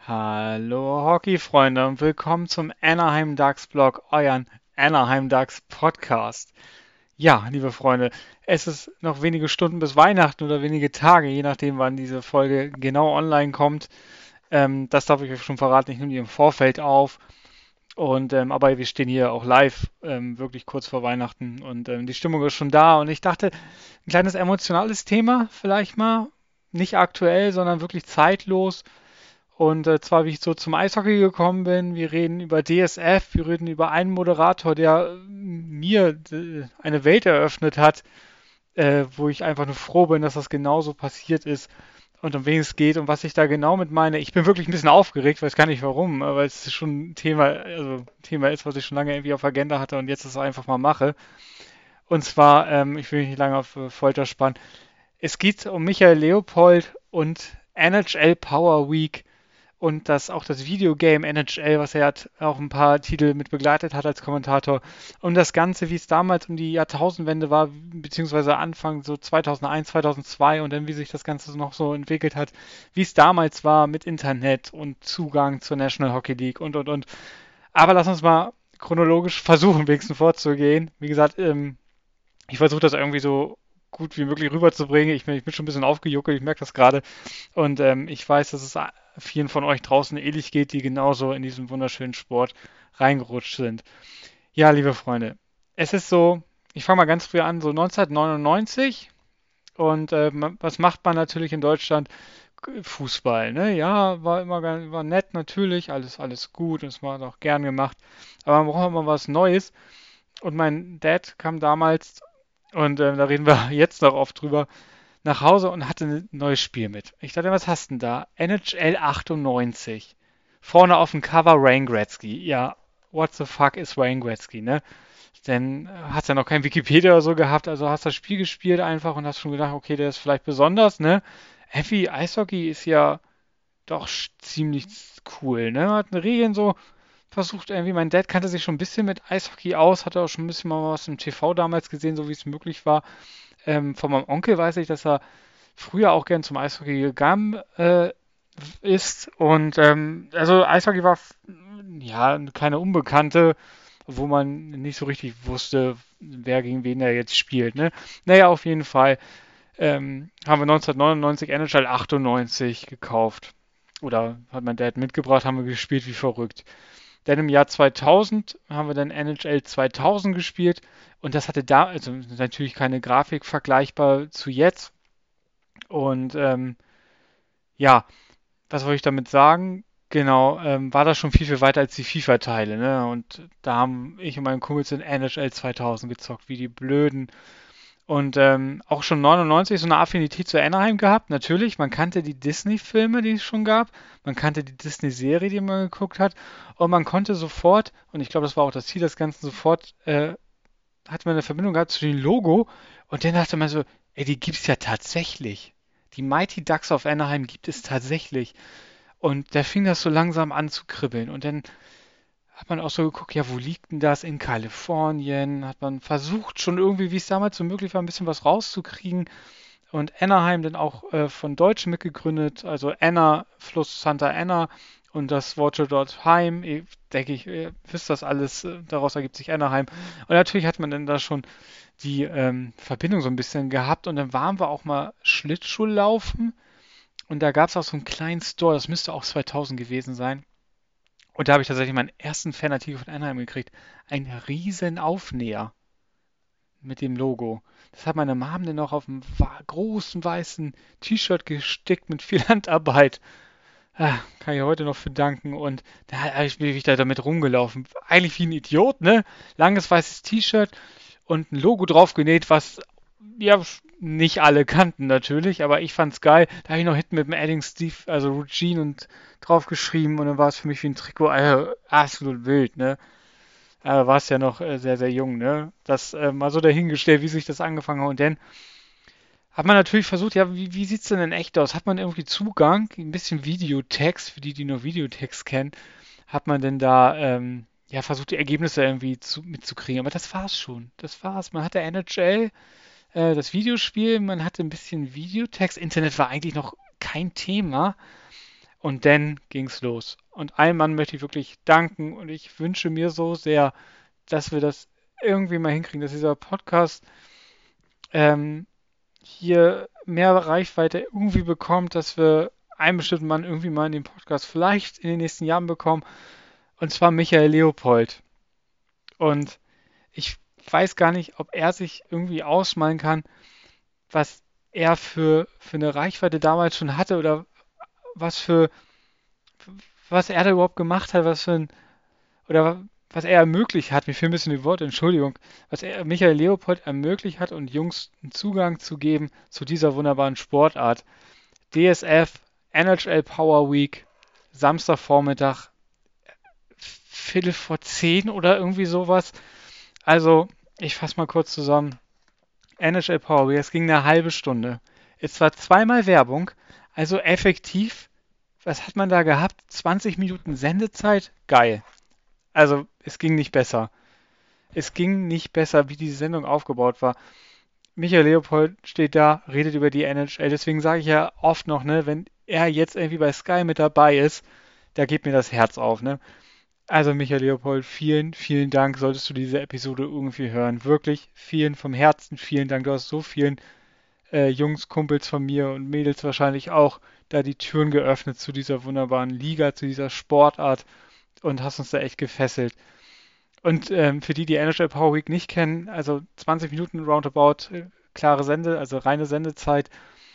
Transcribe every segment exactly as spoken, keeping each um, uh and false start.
Hallo Hockey-Freunde und willkommen zum Anaheim Ducks Blog, euren Anaheim Ducks Podcast. Ja, liebe Freunde, es ist noch wenige Stunden bis Weihnachten oder wenige Tage, je nachdem, wann diese Folge genau online kommt. Ähm, das darf ich euch schon verraten, ich nehme die im Vorfeld auf. Und ähm, aber wir stehen hier auch live, ähm, wirklich kurz vor Weihnachten und ähm, die Stimmung ist schon da. Und ich dachte, ein kleines emotionales Thema vielleicht mal, nicht aktuell, sondern wirklich zeitlos. Und äh, zwar, wie ich so zum Eishockey gekommen bin. Wir reden über D S F, wir reden über einen Moderator, der äh, mir äh, eine Welt eröffnet hat, äh, wo ich einfach nur froh bin, dass das genauso passiert ist und um wen es geht und was ich da genau mit meine. Ich bin wirklich ein bisschen aufgeregt, weiß gar nicht warum, aber es ist schon ein Thema, also ein Thema ist, was ich schon lange irgendwie auf Agenda hatte und jetzt es einfach mal mache. Und zwar, ähm, ich will mich nicht lange auf äh, Folter spannen. Es geht um Michael Leopold und N H L Power Week und das auch das Videogame N H L, was er hat, auch ein paar Titel mit begleitet hat als Kommentator. Und das Ganze, wie es damals um die Jahrtausendwende war, beziehungsweise Anfang so zweitausendeins, zweitausendzwei und dann wie sich das Ganze noch so entwickelt hat, wie es damals war mit Internet und Zugang zur National Hockey League und und und. Aber lass uns mal chronologisch versuchen, wenigstens vorzugehen. Wie gesagt, ähm, ich versuche das irgendwie so gut wie möglich rüberzubringen. Ich bin, ich bin schon ein bisschen aufgejuckelt, ich merke das gerade. Und ähm, ich weiß, dass es vielen von euch draußen ähnlich geht, die genauso in diesen wunderschönen Sport reingerutscht sind. Ja, liebe Freunde, es ist so, ich fange mal ganz früh an, so neunzehnhundertneunundneunzig. Und äh, was macht man natürlich in Deutschland? Fußball, ne? Ja, war immer ganz, war nett natürlich, alles, alles gut, es war auch gern gemacht. Aber man braucht immer was Neues. Und mein Dad kam damals, und äh, da reden wir jetzt noch oft drüber, nach Hause und hatte ein neues Spiel mit. Ich dachte, was hast du denn da? N H L achtundneunzig. Vorne auf dem Cover Wayne Gretzky. Ja, what the fuck ist Wayne Gretzky, ne? Denn äh, hast ja noch kein Wikipedia oder so gehabt, also hast das Spiel gespielt einfach und hast schon gedacht, okay, der ist vielleicht besonders, ne? Heavy Eishockey ist ja doch ziemlich cool, ne? Hat eine Regeln so versucht irgendwie, mein Dad kannte sich schon ein bisschen mit Eishockey aus, hatte auch schon ein bisschen mal was im T V damals gesehen, so wie es möglich war. Ähm, von meinem Onkel weiß ich, dass er früher auch gern zum Eishockey gegangen äh, ist. Und ähm, also Eishockey war ja keine Unbekannte, wo man nicht so richtig wusste, wer gegen wen er jetzt spielt. Ne? Naja, auf jeden Fall ähm, haben wir neunzehnhundertneunundneunzig N H L achtundneunzig gekauft. Oder hat mein Dad mitgebracht, haben wir gespielt wie verrückt. Dann im Jahr zweitausend haben wir dann N H L zweitausend gespielt und das hatte da, also natürlich keine Grafik vergleichbar zu jetzt. Und ähm, ja, was wollte ich damit sagen? Genau, ähm, war das schon viel, viel weiter als die FIFA-Teile, ne? Und da haben ich und mein Kumpels in N H L zweitausend gezockt, wie die Blöden. Und ähm, auch schon neunundneunzig so eine Affinität zu Anaheim gehabt. Natürlich, man kannte die Disney-Filme, die es schon gab. Man kannte die Disney-Serie, die man geguckt hat. Und man konnte sofort, und ich glaube, das war auch das Ziel des Ganzen, sofort äh, hat man eine Verbindung gehabt zu dem Logo. Und dann dachte man so, ey, die gibt's ja tatsächlich. Die Mighty Ducks of Anaheim gibt es tatsächlich. Und da fing das so langsam an zu kribbeln. Und dann hat man auch so geguckt, ja, wo liegt denn das? In Kalifornien. Hat man versucht, schon irgendwie, wie es damals so möglich war, ein bisschen was rauszukriegen. Und Anaheim dann auch äh, von Deutschen mitgegründet. Also Anna, Fluss Santa Ana und das Wort dort Heim. Ich denke, ich ihr wisst das alles. Äh, daraus ergibt sich Anaheim. Und natürlich hat man dann da schon die ähm, Verbindung so ein bisschen gehabt. Und dann waren wir auch mal Schlittschuhlaufen. Und da gab es auch so einen kleinen Store. Das müsste auch zweitausend gewesen sein. Und da habe ich tatsächlich meinen ersten Fanartikel von Anaheim gekriegt. Ein riesen Aufnäher mit dem Logo. Das hat meine Mom dann noch auf einem wa- großen weißen T-Shirt gestickt mit viel Handarbeit. Ah, kann ich heute noch für danken. Und da habe ich bin ich da damit rumgelaufen. Eigentlich wie ein Idiot, ne? Langes weißes T-Shirt und ein Logo drauf genäht, was ja nicht alle kannten natürlich, aber ich fand's geil. Da habe ich noch hinten mit dem Adding Steve, also Eugene und drauf geschrieben und dann war es für mich wie ein Trikot. Also, absolut wild, ne? Da war es ja noch äh, sehr, sehr jung, ne? Das äh, mal so dahingestellt, wie sich das angefangen hat. Und dann hat man natürlich versucht, ja, wie, wie sieht's denn in echt aus? Hat man irgendwie Zugang, ein bisschen Videotext, für die, die nur Videotext kennen, hat man denn da ähm, ja versucht, die Ergebnisse irgendwie zu, mitzukriegen. Aber das war's schon. Das war's. Man hatte N H L, äh, das Videospiel, man hatte ein bisschen Videotext. Internet war eigentlich noch kein Thema. Und dann ging's los. Und einem Mann möchte ich wirklich danken und ich wünsche mir so sehr, dass wir das irgendwie mal hinkriegen, dass dieser Podcast ähm, hier mehr Reichweite irgendwie bekommt, dass wir einen bestimmten Mann irgendwie mal in den Podcast vielleicht in den nächsten Jahren bekommen. Und zwar Michael Leopold. Und ich weiß gar nicht, ob er sich irgendwie ausmalen kann, was er für, für eine Reichweite damals schon hatte oder was für, was er da überhaupt gemacht hat, was für ein, oder was er ermöglicht hat, mir fehlen ein bisschen die Worte, Entschuldigung, was er, Michael Leopold ermöglicht hat und Jungs einen Zugang zu geben zu dieser wunderbaren Sportart. D S F, N H L Power Week, Samstagvormittag, Viertel vor zehn oder irgendwie sowas. Also, ich fasse mal kurz zusammen. N H L Power Week, es ging eine halbe Stunde. Es war zweimal Werbung, also effektiv, was hat man da gehabt? zwanzig Minuten Sendezeit? Geil. Also, es ging nicht besser. Es ging nicht besser, wie diese Sendung aufgebaut war. Michael Leopold steht da, redet über die N H L. Deswegen sage ich ja oft noch, ne, wenn er jetzt irgendwie bei Sky mit dabei ist, da geht mir das Herz auf, ne? Also Michael Leopold, vielen, vielen Dank, solltest du diese Episode irgendwie hören. Wirklich, vielen vom Herzen, vielen Dank. Du hast so vielen äh, Jungs, Kumpels von mir und Mädels wahrscheinlich auch da die Türen geöffnet zu dieser wunderbaren Liga, zu dieser Sportart und hast uns da echt gefesselt. Und ähm, für die, die N H L Power Week nicht kennen, also zwanzig Minuten roundabout, äh, klare Sende, also reine Sendezeit.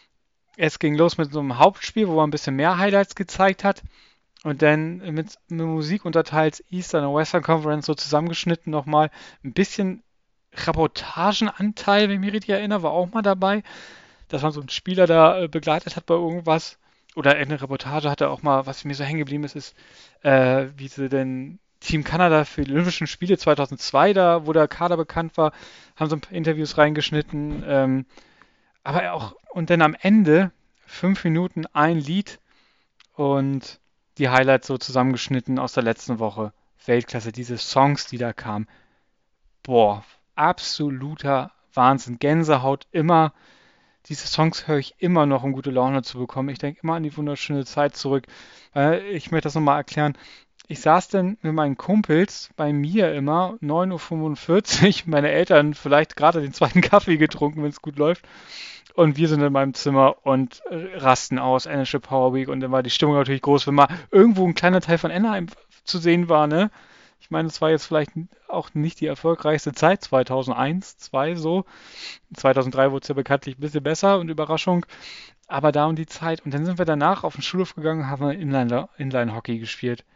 Es ging los mit so einem Hauptspiel, wo man ein bisschen mehr Highlights gezeigt hat. Und dann mit, mit Musik unterteilt, Eastern und Western Conference so zusammengeschnitten nochmal. Ein bisschen Reportagenanteil, wenn ich mich richtig erinnere, war auch mal dabei, dass man so einen Spieler da äh, begleitet hat bei irgendwas. Oder eine Reportage hatte auch mal, was mir so hängen geblieben ist, ist, äh, wie sie denn Team Kanada für die Olympischen Spiele zweitausendzwei, da wo der Kader bekannt war, haben so ein paar Interviews reingeschnitten. Ähm, aber auch, und dann am Ende fünf Minuten ein Lied und die Highlights so zusammengeschnitten aus der letzten Woche. Weltklasse, diese Songs, die da kamen. Boah, absoluter Wahnsinn. Gänsehaut immer. Diese Songs höre ich immer noch, um gute Laune zu bekommen. Ich denke immer an die wunderschöne Zeit zurück. Weil ich möchte das nochmal erklären. Ich saß dann mit meinen Kumpels bei mir immer, neun Uhr fünfundvierzig, meine Eltern vielleicht gerade den zweiten Kaffee getrunken, wenn es gut läuft. Und wir sind in meinem Zimmer und äh, rasten aus, N H L Power Week. Und dann war die Stimmung natürlich groß, wenn mal irgendwo ein kleiner Teil von Anaheim zu sehen war, ne? Ich meine, es war jetzt vielleicht auch nicht die erfolgreichste Zeit, zweitausendeins, zweitausendzwei so. zweitausenddrei wurde es ja bekanntlich ein bisschen besser und Überraschung. Aber da um die Zeit. Und dann sind wir danach auf den Schulhof gegangen, haben wir Inline, Inline-Hockey gespielt.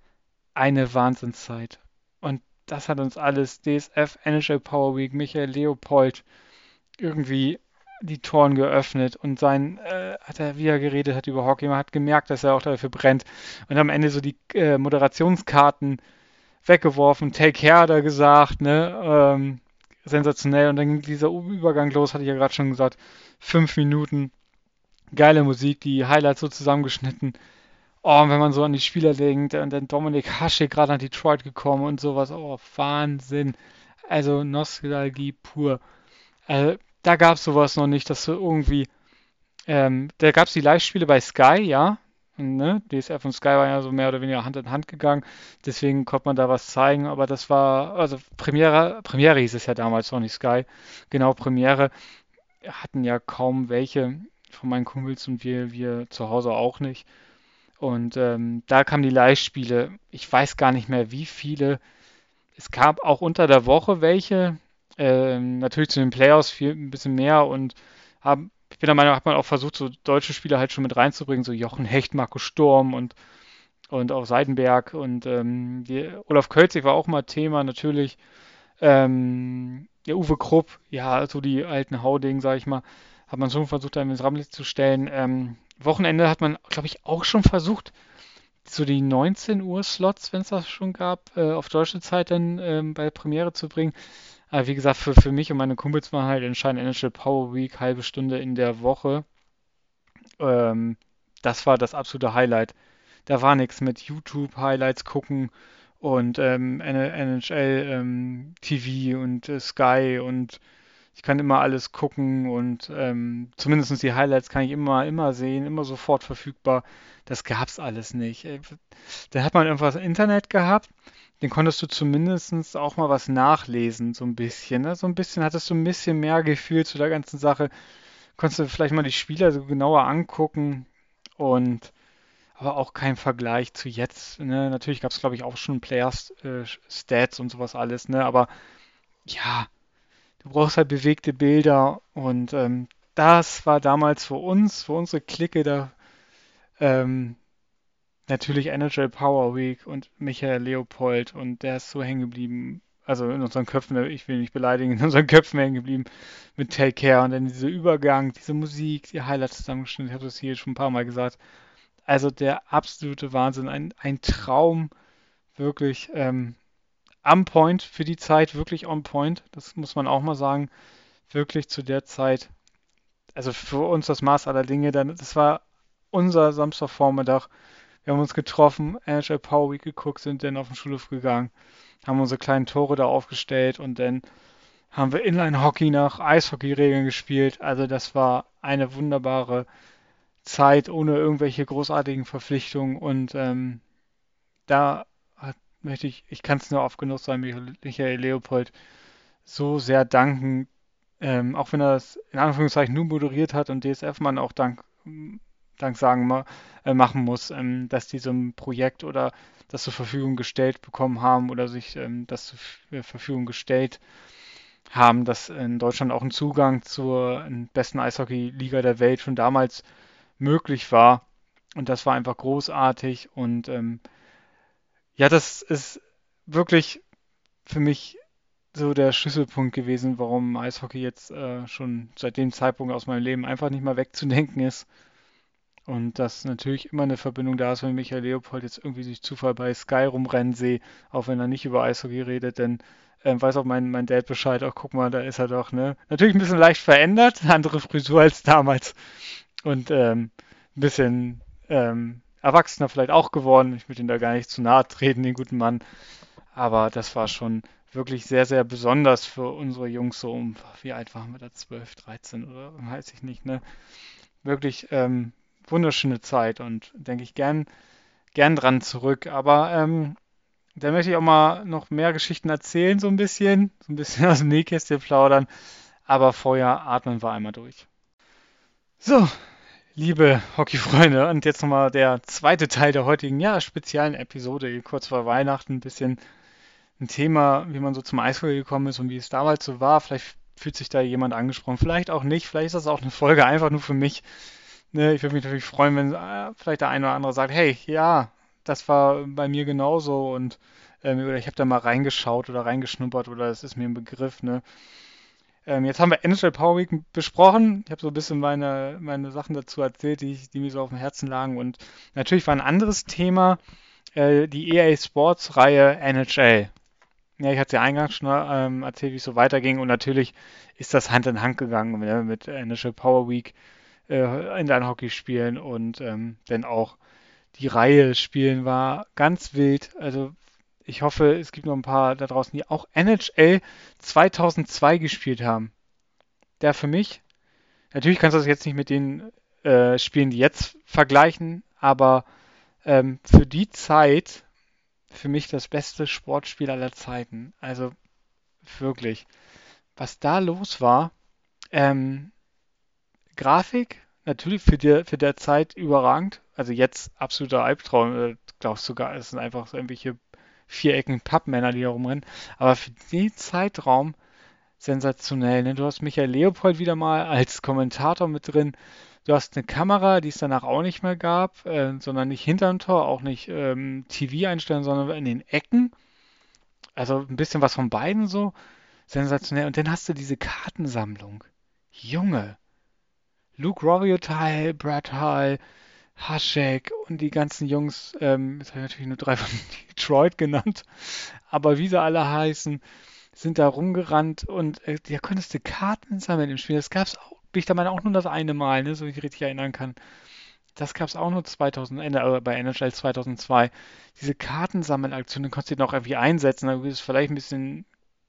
Eine Wahnsinnszeit. Und das hat uns alles, D S F, N H L Power Week, Michael Leopold, irgendwie die Toren geöffnet und sein, äh, hat er, wie er geredet hat über Hockey, man hat gemerkt, dass er auch dafür brennt. Und am Ende so die äh, Moderationskarten weggeworfen, Take Care hat er gesagt, ne, ähm, sensationell. Und dann ging dieser Übergang los, hatte ich ja gerade schon gesagt, fünf Minuten, geile Musik, die Highlights so zusammengeschnitten. Oh, und wenn man so an die Spieler denkt, und dann Dominik Hasek gerade nach Detroit gekommen und sowas, oh, Wahnsinn. Also Nostalgie pur. Also, da gab es sowas noch nicht, dass du irgendwie, ähm, da gab es die Live-Spiele bei Sky, ja, ne? D S F und Sky waren ja so mehr oder weniger Hand in Hand gegangen, deswegen konnte man da was zeigen, aber das war, also Premiere, Premiere hieß es ja damals noch nicht Sky, genau, Premiere hatten ja kaum welche von meinen Kumpels und wir, wir zu Hause auch nicht. Und ähm, da kamen die Live-Spiele, ich weiß gar nicht mehr wie viele, es gab auch unter der Woche welche, ähm, natürlich zu den Playoffs viel, ein bisschen mehr und haben, ich bin der Meinung, hat man auch versucht, so deutsche Spieler halt schon mit reinzubringen, so Jochen Hecht, Marco Sturm und, und auch Seidenberg und ähm, die, Olaf Kölzig war auch mal Thema, natürlich. Ähm, der Uwe Krupp, ja, so die alten Hauding, sag ich mal, hat man schon versucht, da ins Rampenlicht zu stellen. Ähm, Wochenende hat man, glaube ich, auch schon versucht, so die neunzehn Uhr Slots, wenn es das schon gab, äh, auf deutsche Zeit dann ähm, bei der Premiere zu bringen. Aber wie gesagt, für, für mich und meine Kumpels war halt entscheidend N H L Power Week, halbe Stunde in der Woche. Ähm, Das war das absolute Highlight. Da war nichts mit YouTube Highlights gucken und ähm, N H L ähm, T V und äh, Sky und Ich kann immer alles gucken und ähm, zumindest die Highlights kann ich immer, immer sehen, immer sofort verfügbar. Das gab's alles nicht. Äh, Da hat man irgendwas im Internet gehabt, den konntest du zumindest auch mal was nachlesen, so ein bisschen. Ne? So ein bisschen hattest du ein bisschen mehr Gefühl zu der ganzen Sache. Konntest du vielleicht mal die Spieler so genauer angucken und aber auch kein Vergleich zu jetzt. Ne? Natürlich gab es, glaube ich, auch schon Players äh, Stats und sowas alles, ne? Aber ja, du brauchst halt bewegte Bilder und ähm, das war damals für uns, für unsere Clique da ähm, natürlich N H L Power Week und Michael Leopold und der ist so hängen geblieben. Also in unseren Köpfen, ne, ich will nicht beleidigen, in unseren Köpfen hängen geblieben mit Take Care und dann dieser Übergang, diese Musik, die Highlights zusammengeschnitten, ich habe das hier schon ein paar Mal gesagt. Also der absolute Wahnsinn, ein, ein Traum, wirklich ähm, on point für die Zeit, wirklich on point, das muss man auch mal sagen, wirklich zu der Zeit, also für uns das Maß aller Dinge, dann, das war unser Samstagvormittag, wir haben uns getroffen, N H L Power Week geguckt, sind dann auf den Schulhof gegangen, haben unsere kleinen Tore da aufgestellt und dann haben wir Inline-Hockey nach Eishockey-Regeln gespielt. Also das war eine wunderbare Zeit ohne irgendwelche großartigen Verpflichtungen und ähm, da hat, möchte ich, ich kann es nur oft genug sein, Michael, Michael Leopold so sehr danken, ähm, auch wenn er es in Anführungszeichen nur moderiert hat und D S F-Mann auch dank, dank sagen ma, äh, machen muss, ähm, dass die so ein Projekt oder das zur Verfügung gestellt bekommen haben oder sich ähm, das zur F- Verfügung gestellt haben, dass in Deutschland auch ein Zugang zur ähm, besten Eishockey-Liga der Welt schon damals möglich war. Und das war einfach großartig. Und ähm, ja, das ist wirklich für mich so der Schlüsselpunkt gewesen, warum Eishockey jetzt äh, schon seit dem Zeitpunkt aus meinem Leben einfach nicht mehr wegzudenken ist. Und dass natürlich immer eine Verbindung da ist, wenn Michael Leopold jetzt irgendwie durch Zufall bei Sky rumrennen sehe, auch wenn er nicht über Eishockey redet, denn ähm, weiß auch mein, mein Dad Bescheid, auch guck mal, da ist er doch, ne? Natürlich ein bisschen leicht verändert, andere Frisur als damals und ähm, ein bisschen ähm, erwachsener vielleicht auch geworden. Ich will ihn da gar nicht zu nahe treten, den guten Mann. Aber das war schon wirklich sehr, sehr besonders für unsere Jungs so um, wie alt waren wir da? zwölf, dreizehn oder weiß ich nicht, ne? Wirklich ähm, wunderschöne Zeit und denke ich gern, gern dran zurück. Aber ähm, da möchte ich auch mal noch mehr Geschichten erzählen, so ein bisschen, so ein bisschen aus dem Nähkästchen plaudern. Aber vorher atmen wir einmal durch. So, liebe Hockeyfreunde, und jetzt nochmal der zweite Teil der heutigen, ja, speziellen Episode, kurz vor Weihnachten, ein bisschen ein Thema, wie man so zum Eishockey gekommen ist und wie es damals so war. Vielleicht fühlt sich da jemand angesprochen, vielleicht auch nicht, vielleicht ist das auch eine Folge einfach nur für mich. Ne, ich würde mich natürlich freuen, wenn äh, vielleicht der eine oder andere sagt, hey, ja, das war bei mir genauso und ähm, oder ich habe da mal reingeschaut oder reingeschnuppert oder es ist mir ein Begriff, ne? Ähm, jetzt haben wir N H L Power Week besprochen. Ich habe so ein bisschen meine, meine Sachen dazu erzählt, die, ich- die mir so auf dem Herzen lagen. Und natürlich war ein anderes Thema äh, die E A Sports Reihe N H L. Ja, ich hatte ja eingangs schon ähm, erzählt, wie es so weiterging. Und natürlich ist das Hand in Hand gegangen, ne, mit N H L Power Week äh, in deinen Hockey spielen und ähm, dann auch die Reihe spielen war ganz wild. Also ich hoffe, es gibt noch ein paar da draußen, die auch N H L zweitausendzwei gespielt haben. Der für mich, natürlich kannst du das jetzt nicht mit den äh, Spielen, die jetzt vergleichen, aber ähm, für die Zeit für mich das beste Sportspiel aller Zeiten. Also wirklich, was da los war, ähm, Grafik, natürlich für die, für der Zeit überragend. Also jetzt absoluter Albtraum. Äh, glaubst sogar, es sind einfach so irgendwelche viereckigen Pappmänner, die da rumrennen. Aber für den Zeitraum sensationell. Ne? Du hast Michael Leopold wieder mal als Kommentator mit drin. Du hast eine Kamera, die es danach auch nicht mehr gab, äh, sondern nicht hinterm Tor, auch nicht ähm, T V einstellen, sondern in den Ecken. Also ein bisschen was von beiden so. Sensationell. Und dann hast du diese Kartensammlung. Junge. Luke Robitaille, Brad Hall, Hašek und die ganzen Jungs, ähm, jetzt habe ich natürlich nur drei von Detroit genannt, aber wie sie alle heißen, sind da rumgerannt und äh, da konntest du Karten sammeln im Spiel. Das gab's auch, bin ich der Meinung, auch nur das eine Mal, ne, so wie ich richtig erinnern kann. Das gab's auch nur zweitausend, äh, äh, bei N H L zweitausendzwei. Diese Kartensammelaktion, dann konntest du die noch irgendwie einsetzen, dann ist es vielleicht ein bisschen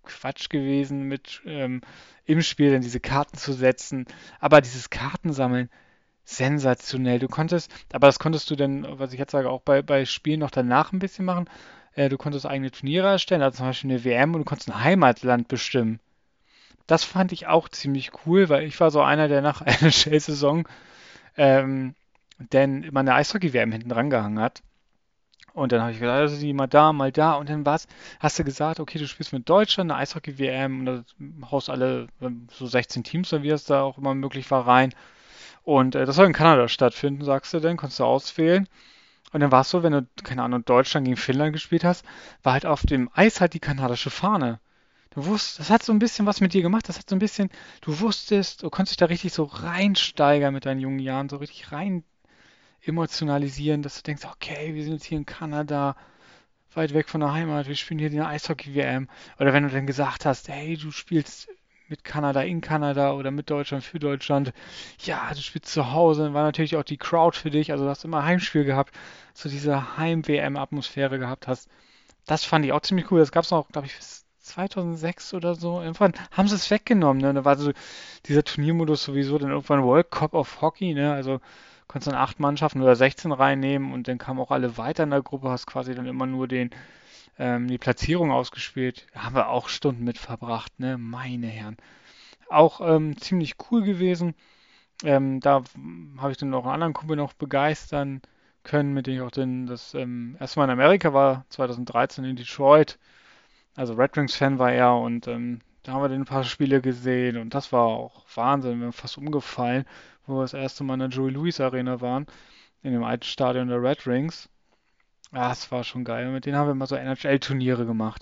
Quatsch gewesen, mit ähm, im Spiel dann diese Karten zu setzen. Aber dieses Kartensammeln, sensationell. Du konntest, aber das konntest du dann, was ich jetzt sage, auch bei, bei Spielen noch danach ein bisschen machen. Äh, du konntest eigene Turniere erstellen, also zum Beispiel eine W M und du konntest ein Heimatland bestimmen. Das fand ich auch ziemlich cool, weil ich war so einer, der nach einer Shell-Saison ähm, denn immer eine Eishockey-W M hinten dran gehangen hat. Und dann habe ich gesagt, also die mal da, mal da. Und dann war's, hast du gesagt, okay, du spielst mit Deutschland eine Eishockey-W M und da haust alle ähm, so sechzehn Teams, so wie es da auch immer möglich war, rein. Und äh, das soll in Kanada stattfinden, sagst du dann, konntest du auswählen. Und dann war es so, wenn du, keine Ahnung, Deutschland gegen Finnland gespielt hast, war halt auf dem Eis halt die kanadische Fahne. Du wusstest, das hat so ein bisschen was mit dir gemacht, das hat so ein bisschen, du wusstest, du konntest dich da richtig so reinsteigern mit deinen jungen Jahren, so richtig rein emotionalisieren, dass du denkst, okay, wir sind jetzt hier in Kanada, weit weg von der Heimat, wir spielen hier die Eishockey-W M. Oder wenn du dann gesagt hast, hey, du spielst mit Kanada in Kanada oder mit Deutschland für Deutschland, ja, du spielst zu Hause, dann war natürlich auch die Crowd für dich, also du hast immer Heimspiel gehabt, so diese Heim-W M-Atmosphäre gehabt hast. Das fand ich auch ziemlich cool. Das gab es auch, glaube ich, bis zweitausendsechs oder so. Irgendwann haben sie es weggenommen. Ne? Da war so dieser Turniermodus sowieso dann irgendwann World Cup of Hockey. Ne? Also konntest dann acht Mannschaften oder sechzehn reinnehmen und dann kamen auch alle weiter in der Gruppe. Hast quasi dann immer nur den, ähm, die Platzierung ausgespielt. Da haben wir auch Stunden mit verbracht. Ne? Meine Herren. Auch ähm, ziemlich cool gewesen. Ähm, da habe ich dann auch einen anderen Kumpel noch begeistern können, mit dem ich auch dann das ähm, erste Mal in Amerika war, zweitausenddreizehn in Detroit. Also Red Wings-Fan war er und ähm, da haben wir dann ein paar Spiele gesehen und das war auch Wahnsinn. Wir sind fast umgefallen, wo wir das erste Mal in der Joey Louis Arena waren, in dem alten Stadion der Red Wings. Ah, das war schon geil. Mit denen haben wir immer so N H L-Turniere gemacht.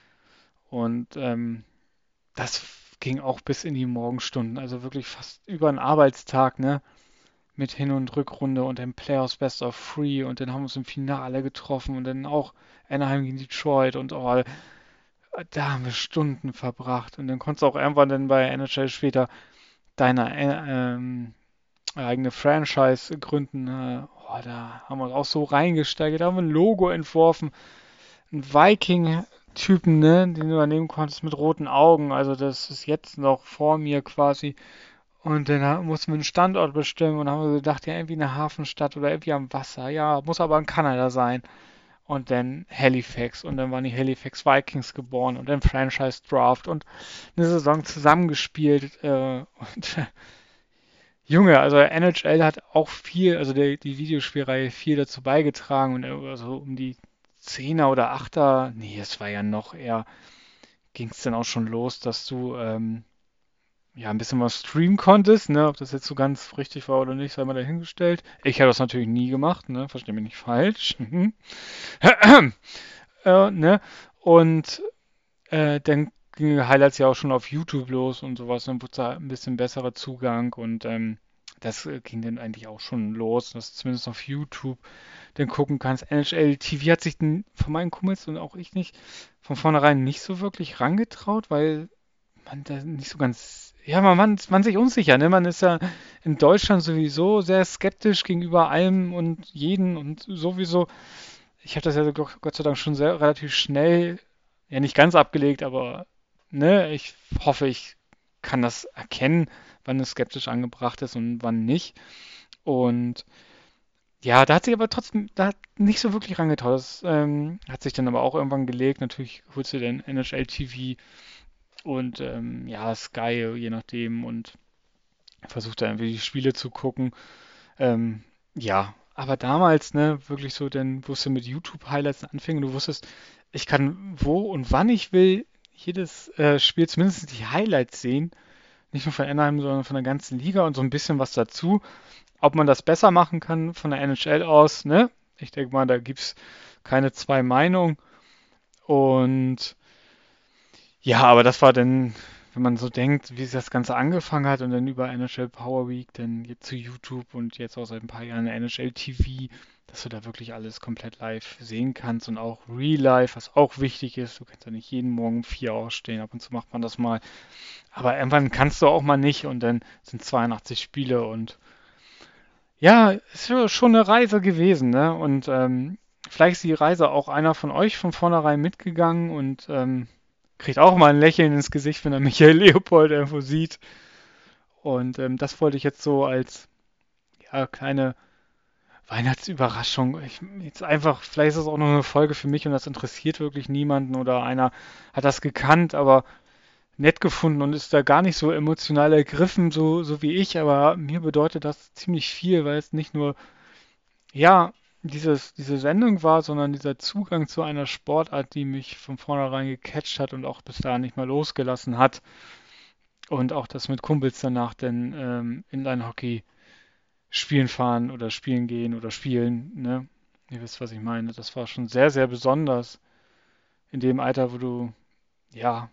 Und ähm, das ging auch bis in die Morgenstunden, also wirklich fast über einen Arbeitstag, ne? Mit Hin- und Rückrunde und dann Playoffs Best of Three und dann haben wir uns im Finale getroffen und dann auch Anaheim gegen Detroit und oh, da haben wir Stunden verbracht und dann konntest du auch irgendwann dann bei N H L später deine äh, ähm, eigene Franchise gründen. Äh, oh, da haben wir uns auch so reingesteigert, da haben wir ein Logo entworfen, einen Viking-Typen, ne, den du da nehmen konntest mit roten Augen, also das ist jetzt noch vor mir quasi. Und dann ha- mussten wir einen Standort bestimmen und haben wir gedacht, ja, irgendwie eine Hafenstadt oder irgendwie am Wasser. Ja, muss aber in Kanada sein. Und dann Halifax. Und dann waren die Halifax Vikings geboren und dann Franchise Draft und eine Saison zusammengespielt. Äh, und Junge, also N H L hat auch viel, also die, die Videospielreihe viel dazu beigetragen. Und äh, also um die Zehner oder Achter, nee, es war ja noch eher, ging es dann auch schon los, dass du ähm, ja, ein bisschen was streamen konntest, ne? Ob das jetzt so ganz richtig war oder nicht, sei mal dahingestellt. Ich habe das natürlich nie gemacht, ne? Versteh mich nicht falsch. äh, ne? Und äh, dann ging die Highlights ja auch schon auf YouTube los und sowas, dann wurde da ein bisschen besserer Zugang und ähm, das äh, ging dann eigentlich auch schon los, dass du zumindest auf YouTube dann gucken kannst. N H L T V hat sich denn von meinen Kumpels und auch ich nicht von vornherein nicht so wirklich rangetraut, weil man da nicht so ganz, ja, man, man, man sich unsicher, ne? Man ist ja in Deutschland sowieso sehr skeptisch gegenüber allem und jeden und sowieso. Ich habe das ja Gott Gott sei Dank schon sehr relativ schnell, ja nicht ganz abgelegt, aber ne, ich hoffe, ich kann das erkennen, wann es skeptisch angebracht ist und wann nicht. Und ja, da hat sich aber trotzdem, da hat nicht so wirklich rangetraut. Das ähm, hat sich dann aber auch irgendwann gelegt. Natürlich holst du dann N H L T V und ähm, ja, Sky, je nachdem, und versucht da irgendwie die Spiele zu gucken. Ähm, ja, aber damals, ne, wirklich so, dann wusste mit YouTube-Highlights anfing und du wusstest, ich kann wo und wann ich will jedes äh, Spiel zumindest die Highlights sehen. Nicht nur von Anaheim, sondern von der ganzen Liga und so ein bisschen was dazu. Ob man das besser machen kann von der N H L aus, ne? Ich denke mal, da gibt es keine zwei Meinungen. Und ja, aber das war dann, wenn man so denkt, wie sich das Ganze angefangen hat und dann über N H L Power Week, dann jetzt zu YouTube und jetzt auch seit ein paar Jahren N H L T V, dass du da wirklich alles komplett live sehen kannst und auch Real Life, was auch wichtig ist. Du kannst ja nicht jeden Morgen um vier aufstehen, ab und zu macht man das mal. Aber irgendwann kannst du auch mal nicht und dann sind zweiundachtzig Spiele und ja, es ist schon eine Reise gewesen, ne? Und ähm, vielleicht ist die Reise auch einer von euch von vornherein mitgegangen und ähm, kriegt auch mal ein Lächeln ins Gesicht, wenn er Michael Leopold irgendwo sieht. Und ähm, das wollte ich jetzt so als ja, kleine Weihnachtsüberraschung. Ich, jetzt einfach, vielleicht ist es auch noch eine Folge für mich und das interessiert wirklich niemanden oder einer hat das gekannt, aber nett gefunden und ist da gar nicht so emotional ergriffen, so, so wie ich, aber mir bedeutet das ziemlich viel, weil es nicht nur, ja, dieses, diese Sendung war, sondern dieser Zugang zu einer Sportart, die mich von vornherein gecatcht hat und auch bis dahin nicht mal losgelassen hat. Und auch das mit Kumpels danach denn ähm, Inline-Hockey spielen fahren oder spielen gehen oder spielen, ne? Ihr wisst, was ich meine. Das war schon sehr, sehr besonders in dem Alter, wo du, ja,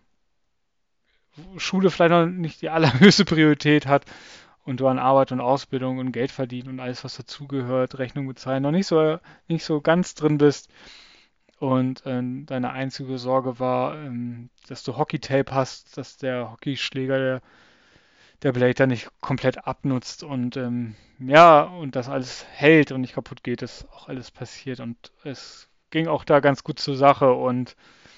Schule vielleicht noch nicht die allerhöchste Priorität hat und du an Arbeit und Ausbildung und Geld verdienen und alles, was dazugehört, Rechnung bezahlen, noch nicht so, nicht so ganz drin bist und ähm, deine einzige Sorge war, ähm, dass du Hockeytape hast, dass der Hockeyschläger, der, der Blade da nicht komplett abnutzt und ähm, ja, und das alles hält und nicht kaputt geht, ist auch alles passiert und es ging auch da ganz gut zur Sache und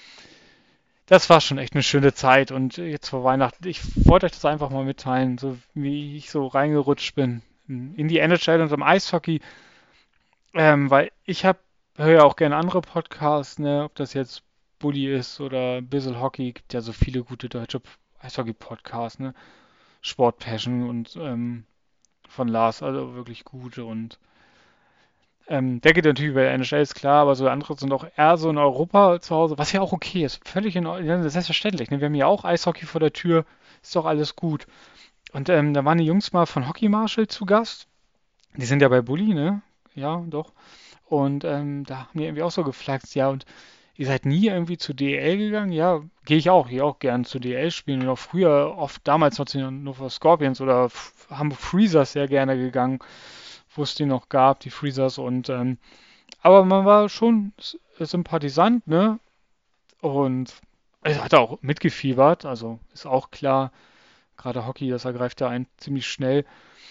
das war schon echt eine schöne Zeit und jetzt vor Weihnachten, ich wollte euch das einfach mal mitteilen, so wie ich so reingerutscht bin in die N H L und zum Eishockey, ähm, weil ich habe höre ja auch gerne andere Podcasts, ne, ob das jetzt Bully ist oder Bissel Hockey, gibt ja so viele gute deutsche Eishockey-Podcasts, ne, Sport Passion und ähm, von Lars, also wirklich gute und ähm, der geht natürlich über N H L, ist klar, aber so andere sind auch eher so in Europa zu Hause, was ja auch okay ist. Völlig in Ordnung, ja, selbstverständlich. Ne? Wir haben ja auch Eishockey vor der Tür, ist doch alles gut. Und ähm, da waren die Jungs mal von Hockey Marshall zu Gast. Die sind ja bei Bully, ne? Ja, doch. Und ähm, da haben die irgendwie auch so geflaxt, ja, und ihr seid nie irgendwie zu D L gegangen? Ja, gehe ich auch, gehe auch gern zu D L spielen. Und auch früher, oft damals noch zu den Hannover Scorpions oder F- Hamburg Freezers sehr gerne gegangen, wo es die noch gab, die Freezers. Und ähm, aber man war schon S- Sympathisant, ne? Und er hat auch mitgefiebert, also ist auch klar, gerade Hockey, das ergreift ja einen ziemlich schnell.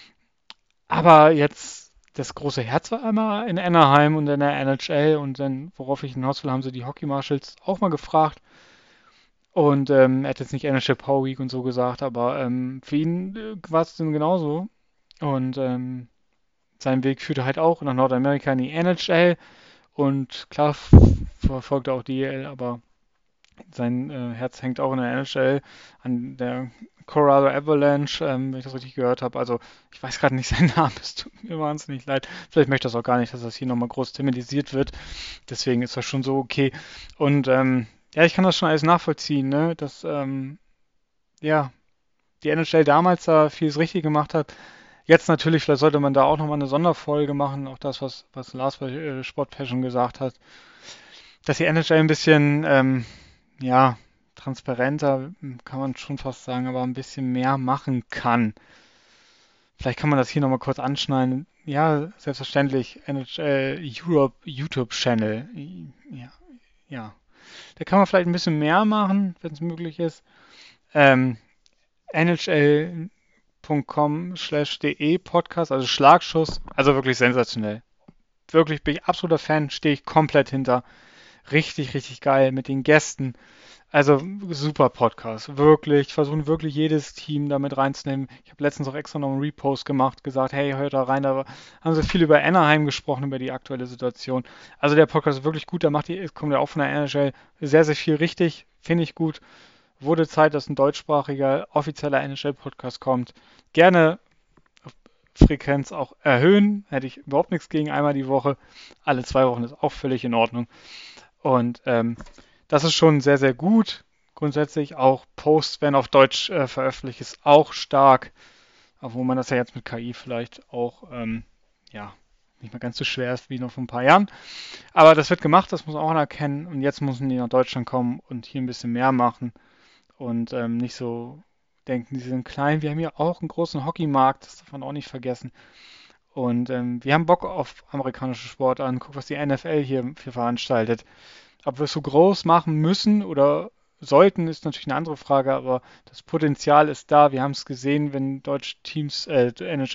Aber jetzt das große Herz war einmal in Anaheim und in der N H L und dann, worauf ich hinaus will, haben sie die Hockey Marshals auch mal gefragt. Und ähm, er hat jetzt nicht N H L Power Week und so gesagt, aber ähm, für ihn äh, war es dann genauso. Und ähm, sein Weg führte halt auch nach Nordamerika in die N H L und klar f- verfolgt er auch die E L, aber sein äh, Herz hängt auch in der N H L an der Colorado Avalanche, ähm, wenn ich das richtig gehört habe. Also ich weiß gerade nicht seinen Namen, es tut mir wahnsinnig leid. Vielleicht möchte ich das auch gar nicht, dass das hier nochmal groß thematisiert wird. Deswegen ist das schon so okay. Und ähm, ja, ich kann das schon alles nachvollziehen, ne? Dass ähm, ja, die N H L damals da vieles richtig gemacht hat. Jetzt natürlich, vielleicht sollte man da auch nochmal eine Sonderfolge machen, auch das, was, was Lars bei äh, Sport Passion gesagt hat, dass die N H L ein bisschen ähm, ja, transparenter, kann man schon fast sagen, aber ein bisschen mehr machen kann. Vielleicht kann man das hier nochmal kurz anschneiden. Ja, selbstverständlich, N H L Europe YouTube-Channel. Ja, ja. Da kann man vielleicht ein bisschen mehr machen, wenn es möglich ist. Ähm, N H L Punkt com slash de Podcast, also Schlagschuss, also wirklich sensationell. Wirklich bin ich absoluter Fan, stehe ich komplett hinter. Richtig, richtig geil mit den Gästen. Also super Podcast, wirklich. Versuchen wirklich jedes Team damit reinzunehmen. Ich habe letztens auch extra noch einen Repost gemacht, gesagt, hey, hört da rein. Da haben sie viel über Anaheim gesprochen, über die aktuelle Situation. Also der Podcast ist wirklich gut. Da macht die, kommt ja auch von der N H L sehr, sehr viel richtig. Finde ich gut. Wurde Zeit, dass ein deutschsprachiger offizieller N H L-Podcast kommt. Gerne Frequenz auch erhöhen. Hätte ich überhaupt nichts gegen einmal die Woche. Alle zwei Wochen ist auch völlig in Ordnung. Und ähm, das ist schon sehr, sehr gut. Grundsätzlich auch Posts werden auf Deutsch äh, veröffentlicht, ist auch stark. Obwohl man das ja jetzt mit K I vielleicht auch, ähm, ja, nicht mehr ganz so schwer ist wie noch vor ein paar Jahren. Aber das wird gemacht, das muss man auch anerkennen. Und jetzt müssen die nach Deutschland kommen und hier ein bisschen mehr machen. Und ähm, nicht so denken, die sind klein. Wir haben hier auch einen großen Hockeymarkt, das darf man auch nicht vergessen. Und ähm, wir haben Bock auf amerikanische Sport an. Guck, was die N F L hier, hier veranstaltet. Ob wir es so groß machen müssen oder sollten, ist natürlich eine andere Frage, aber das Potenzial ist da. Wir haben es gesehen, wenn deutsche Teams, äh, N H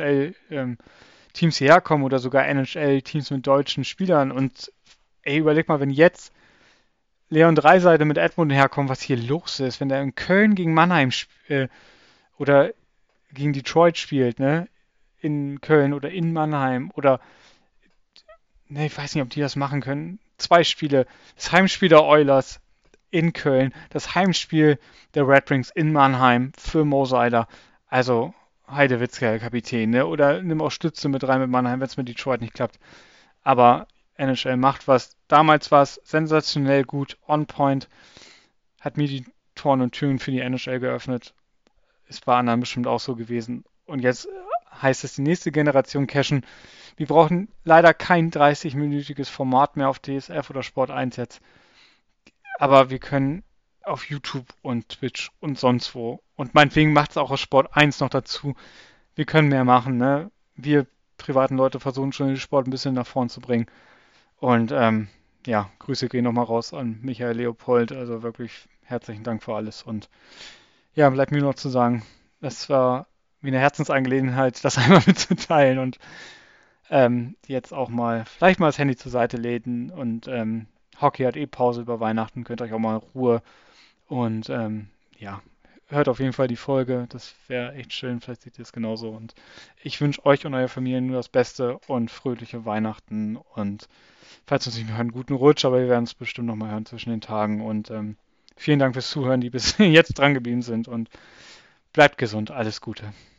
L-Teams hierher kommen oder sogar N H L-Teams mit deutschen Spielern. Und ey, überleg mal, wenn jetzt Leon Draisaitl mit Edmund herkommen, was hier los ist, wenn er in Köln gegen Mannheim sp- äh, oder gegen Detroit spielt, ne? In Köln oder in Mannheim oder, ne, ich weiß nicht, ob die das machen können. Zwei Spiele. Das Heimspiel der Oilers in Köln, das Heimspiel der Red Wings in Mannheim für Mo Seider. Also Heidewitzka, der Kapitän, ne? Oder nimm auch Stütze mit rein mit Mannheim, wenn es mit Detroit nicht klappt. Aber N H L macht was. Damals war es sensationell gut, on point, hat mir die Toren und Türen für die N H L geöffnet. Ist bei anderen bestimmt auch so gewesen. Und jetzt heißt es die nächste Generation cashen. Wir brauchen leider kein dreißig-minütiges Format mehr auf D S F oder Sport eins jetzt. Aber wir können auf YouTube und Twitch und sonst wo. Und meinetwegen macht es auch aus Sport eins noch dazu. Wir können mehr machen, ne? Wir privaten Leute versuchen schon den Sport ein bisschen nach vorn zu bringen. Und ähm, ja, Grüße gehen nochmal raus an Michael Leopold. Also wirklich herzlichen Dank für alles. Und ja, bleibt mir nur noch zu sagen, es war wie eine Herzensangelegenheit, das einmal mitzuteilen und ähm, jetzt auch mal, vielleicht mal das Handy zur Seite legen und ähm, Hockey hat eh Pause über Weihnachten, könnt euch auch mal Ruhe und ähm, ja, hört auf jeden Fall die Folge, das wäre echt schön, vielleicht seht ihr es genauso und ich wünsche euch und eurer Familie nur das Beste und fröhliche Weihnachten und falls wir uns nicht mehr hören, guten Rutsch, aber wir werden es bestimmt nochmal hören zwischen den Tagen und ähm, vielen Dank fürs Zuhören, die bis jetzt dran geblieben sind und bleibt gesund, alles Gute.